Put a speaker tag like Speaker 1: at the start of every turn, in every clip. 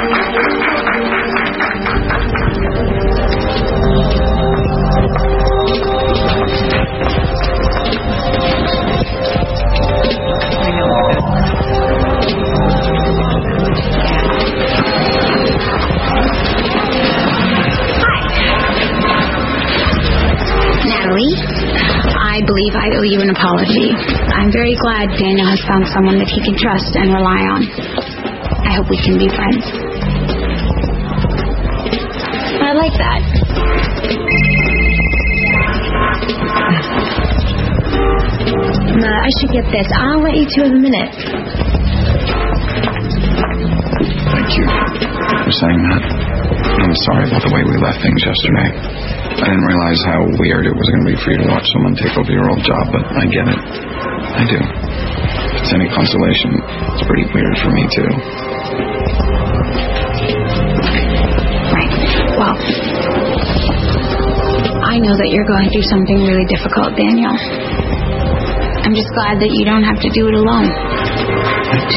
Speaker 1: I believe I owe you an apology. I'm very glad Daniel has found someone that he can trust and rely on. I hope we can be friends. I like that. I should get this. I'll let you two in a minute.
Speaker 2: Thank you for saying that. I'm sorry about the way we left things yesterday. I didn't realize how weird it was going to be for you to watch someone take over your old job, but I get it. I do. If it's any consolation, it's pretty weird for me, too.
Speaker 1: Right. Well, I know that you're going through something really difficult, Daniel. I'm just glad that you don't have to do it alone.
Speaker 2: Thanks.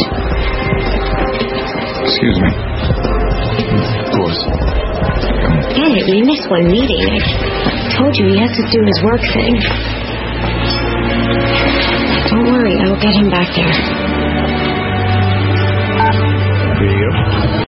Speaker 2: Excuse me. Of course.
Speaker 3: Hey, we missed one meeting. I told you he has to do his work thing. Don't worry, I will get him back there.